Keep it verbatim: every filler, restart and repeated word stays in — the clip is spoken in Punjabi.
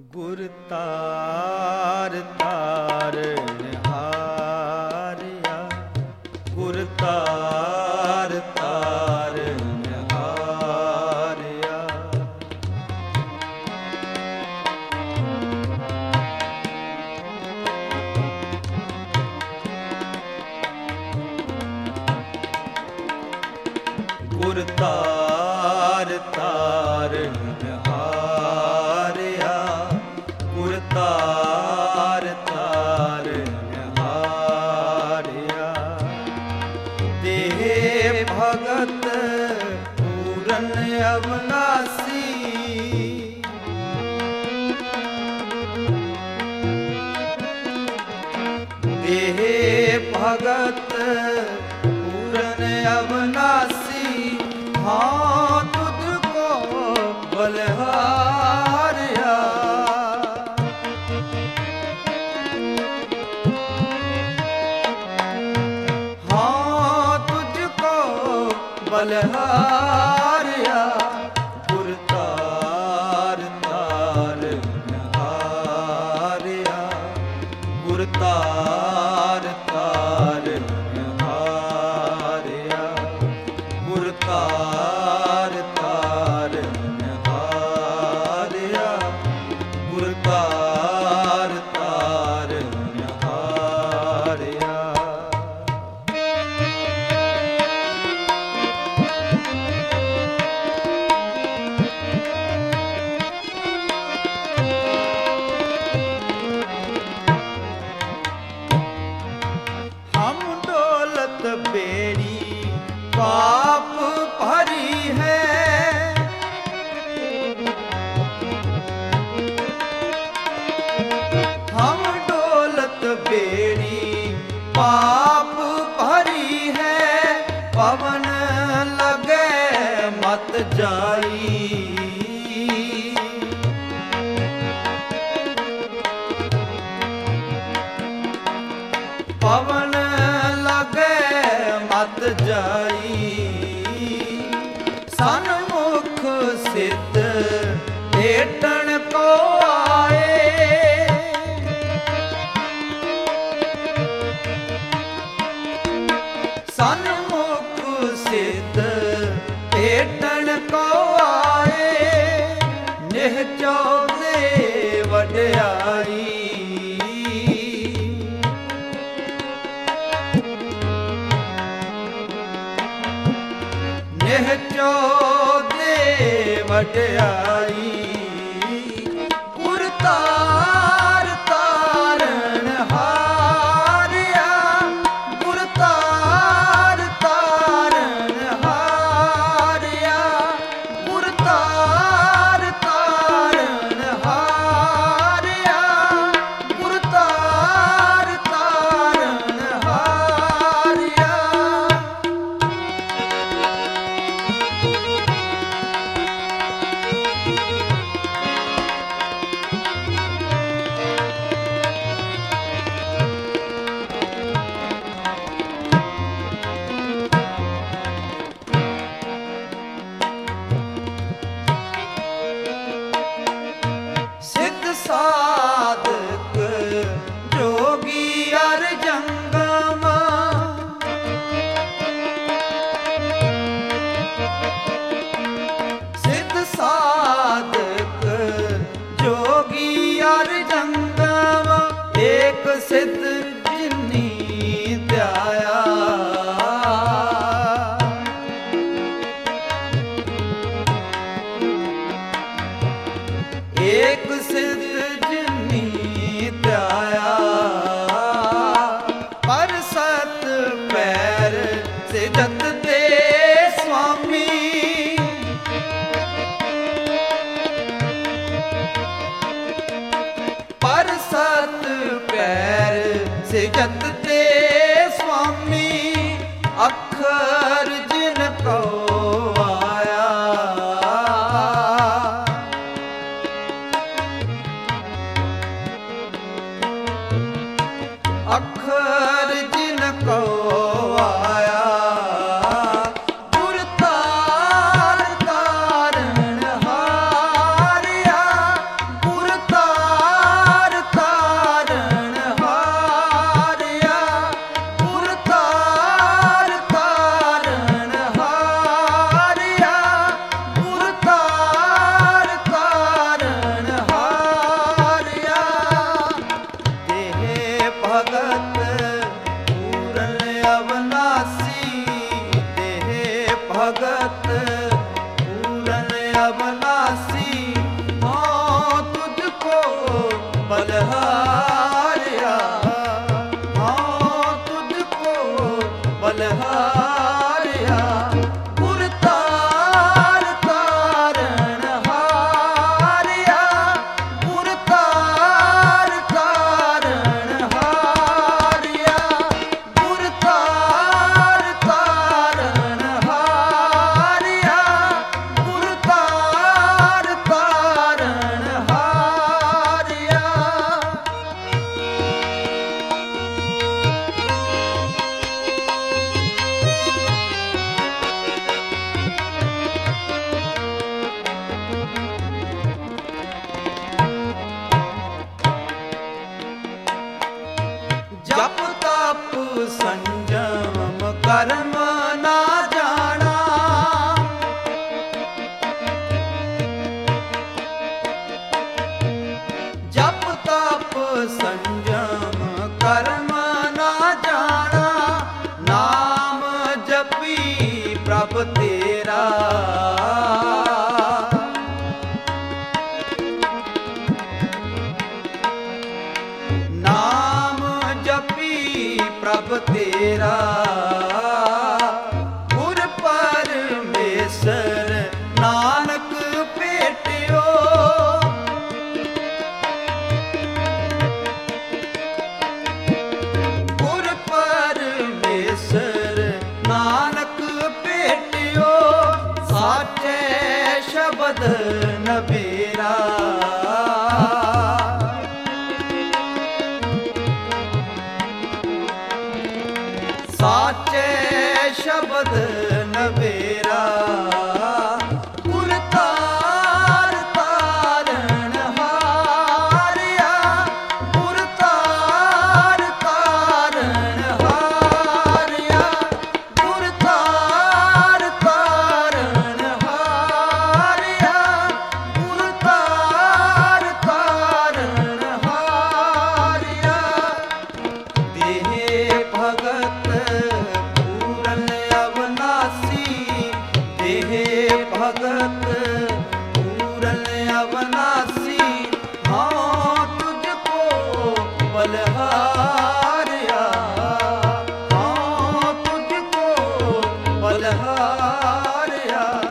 ਗੁਰ ਤਾਰ ਤਾਰਨ ਹਾਰਿਆ, ਗੁਰ ਤਾਰ ਤਾਰਨ ਹਾਰਿਆ। ਗੁਰ ਤਾਰ ਤਾਰਨ ਹਾਰਿਆ, ਗੁਰ ਤਾਰ ਤਾਰਨ ਹਾਰਿਆ। ਦੇਹ ਭਗਤ ਪੂਰਨ ਅਵਨਾਸੀ, ਦੇਹ ਭਗਤ ਪੂਰਨ ਅਵਨਾਸੀ। ਹਾਂ ਤੁਝ ਕੋ ਬਲਿਹਾਰਿਆ, ਹਾਂ ਤੁਝ ਕੋ ਬਲਿਹਾਰਿਆ। ਗੁਰ ਤਾਰ ਤਾਰਨ ਹਾਰਿਆ, ਗੁਰ ਤਾਰ ਤਾਰਨ ਹਾਰਿਆ, ਗੁਰ ਤਾਰ ਤਾਰਨ ਹਾਰਿਆ, ਗੁਰ ਤਾਰ ਤਾਰਨ ਹਾਰਿਆ। ਹਮ ਡੋਲਤ ਬੇੜੀ ਪਾਪ ਭਰੀ ਹੈ, ਹਮ ਡੋਲਤ ਬੇੜੀ ਪਾਪ ਭਰੀ ਹੈ। ਪਵਨ ਲਗੇ ਮਤ ਜਾਈ, ਪਵਨ ਲਗੇ ਮਤ ਜਾਈ। ਸਨਮੁਖ ਸਿੱਧ ਭੇਟਣ ਕੋ ਆਏ, ਸਨਮੁਖ ਸਿੱਧ ਭੇਟਣ ਕੋ ਆਏ। ਨਿਹਚੋ ਦੇ ਵਡਿਆਈ, ਨਿਹਚੋ ਦੇ ਵਡਿਆਈ। ਗੁਰ ਤਾਰ ਤਾਰਨ ਹਾਰਿਆ, ਗੁਰ ਤਾਰ ਤਾਰਨ ਹਾਰਿਆ, ਗੁਰ ਤਾਰ ਤਾਰਨ ਹਾਰਿਆ, ਗੁਰ ਤਾਰ ਤਾਰਨ ਹਾਰਿਆ। ਸਿੱਧ ਸਾਧਕ ਜੋਗੀ ਅਰ ਜੰਗਮ, ਸਿੱਧ ਸਾਧਕ ਜੋਗੀ ਅਰ ਜੰਗਮ। ਏਕ ਸਿੱਧ ਜਿਨੀ ਧਿਆਇਆ, ਏਕ ਸਿੱਧ ਜਿਨੀ ਧਿਆਇਆ। ਪਰ ਸਤ ਪੈਰ ਸਿਜਤ ਦੇ ਸੁਆਮੀ, ਪਰ ਸਤ ਪੈਰ ਸਿਜਤ ਦੇ ਸੁਆਮੀ। ਅੱਖਰ ਜਿਨ ਕੋ ਆਇਆ, ਅੱਖਰ ਜਿਨ ਕੋ ਆਇਆ। ਗੁਰ ਤਾਰ ਤਾਰਨ ਹਾਰਿਆ, ਗੁਰ ਤਾਰ शब्द नबेरा। साचे शब्द नबेरा गुर तार तारण हारिया, गुर तार तारण हारिया, गुर तार तारण हारिया, गुर तार तारण हारिया। देह भगत पूरन अवनासी, देह भगत पूरन अवनासी, हाँ तुझको बलहारिया, हाँ तुझको बलहारिया।